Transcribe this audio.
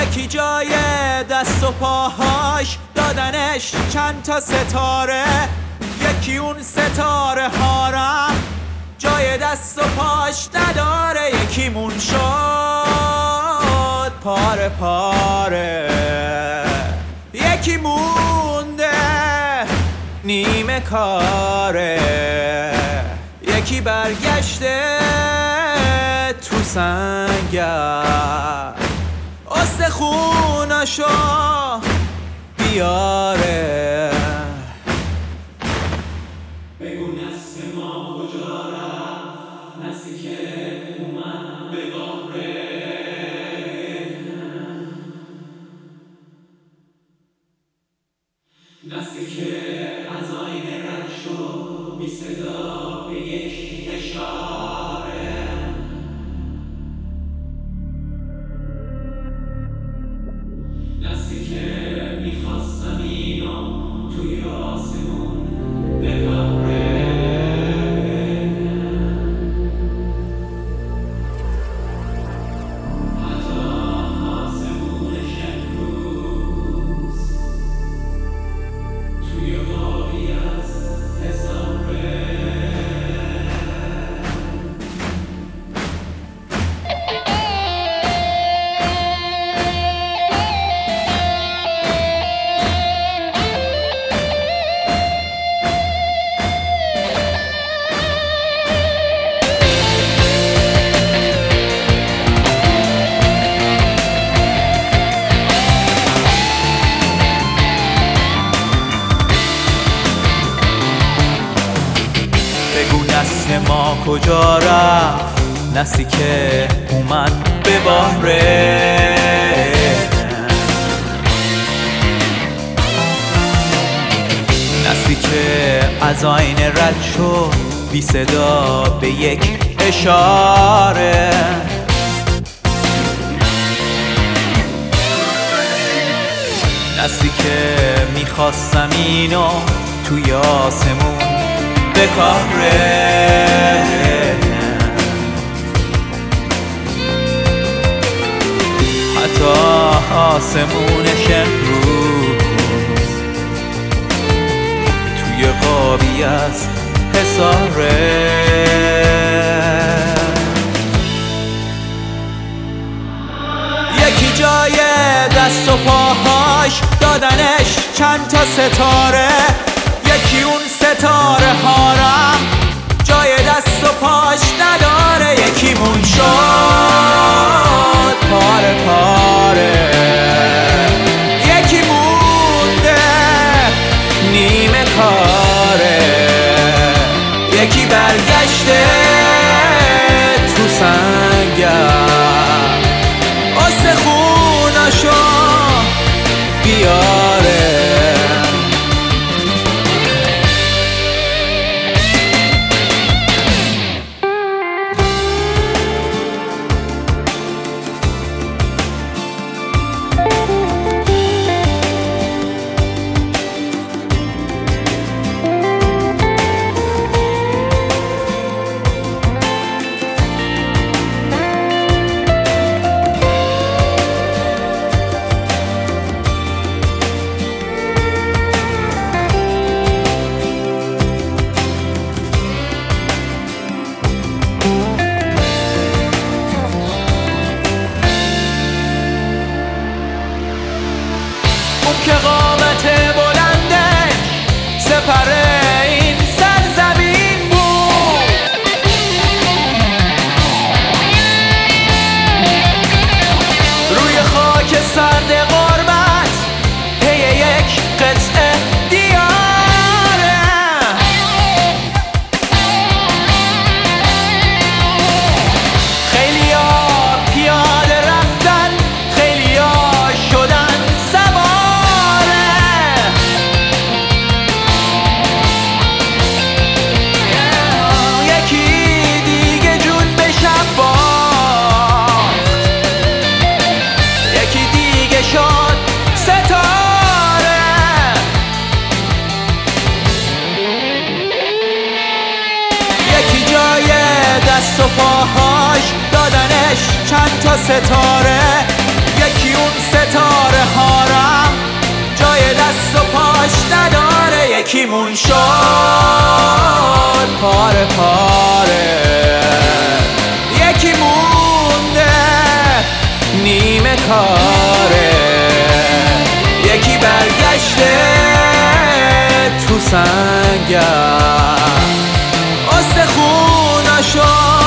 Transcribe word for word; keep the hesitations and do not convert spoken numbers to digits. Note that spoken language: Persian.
یکی جای دست و پاهاش دادنش چند تا ستاره، یکی اون ستاره هارم جای دست و پاش نداره، یکیمون شد پاره پاره، یکی مونده نیمه کاره، یکی برگشته تو سنگر استخوناشو بیاره. بگو نسل ما کجا رفت، نسلی که اومد به قهره، نسلی که از آینه رد شد بی صدا به یک اشاره، نسلی که میخواست زمینو توی آسمون بپره، حتی آسمونش امروز توی قابی از حسابه. بگو نسل ما کجا رفت، نسلی که اومد به بحره، نسلی که از آینه رد شد بی صدا به یک اشاره، نسلی که میخواست زمینو توی آسمون بکاره، حتی آسمونش امروز توی قابی از حساره. یکی جای دست و پاهاش دادنش چند تا ستاره، یکی اون ستاره هارم جای دست و پاش نداره، یکیمون شد پاره پاره، یکی مونده نیمه کاره، یکی برگشته تو سنگر استخوناشو بیاره. که قامت بلندش سپره این سرزمین بود، روی خاک سرد غربت پی یک قطعه دیاره، خیلیا پیاده رفتن، خیلیا شدن دست و پاهاش دادنش چند تا ستاره، یکی اون ستاره یکیمون شد پاره پاره، یکی مونده نیمه کاره، یکی برگشته تو سنگر استخوناشو